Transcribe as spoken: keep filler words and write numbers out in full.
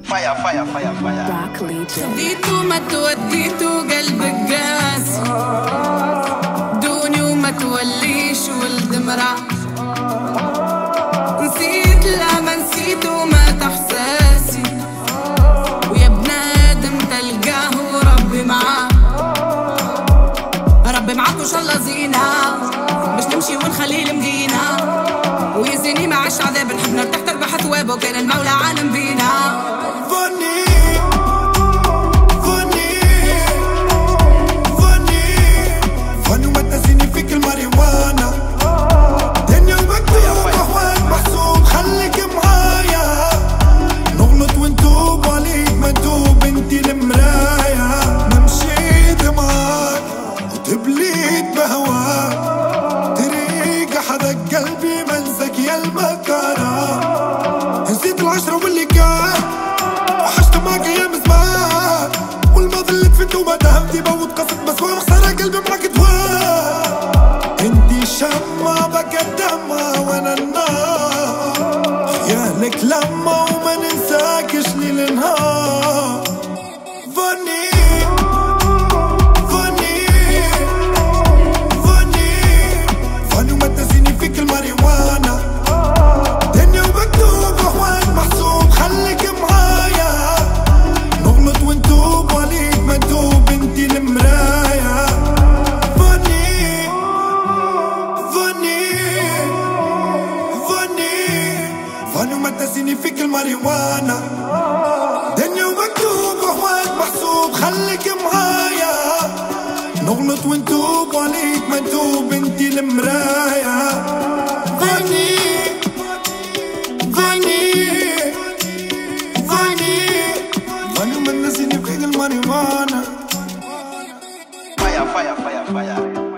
فاير فاير فاير فاير خديته ما توديته قلبك قاسي دوني وما توليش ولد مرا نسيت لا ما نسيت وما تحساسي ويا بنادم تلقاه وربي معاه ربي معاك وان شاء الله زينة باش نمشي ونخليه المدينة ويزيني ما عاش عذاب نحب نرتاح تربح ثوابه وكان المولى عالم بينا تبليد بهواك طريق حدك قلبي منسك يا المكارة نسيت العشرة واللي كان وحشت معك ايام زمان والماضي اللي تفت وما دهمتي بوت قصد بس وانا خسارة قلبي معك تواه انتي شمعة بكى الدمعة وانا النار خيالك لما وما ننساكش ليل نهار فاني فاني وما تنسيني فيك الماريوانا دنيا ومكتوب وحواد محسوب خليك معايا نغلط ونتوب وعليك ما نتوب انتي المراية فاني فاني فاني فاني وما تنسيني فيك الماريوانا فاير فاير فاير فاير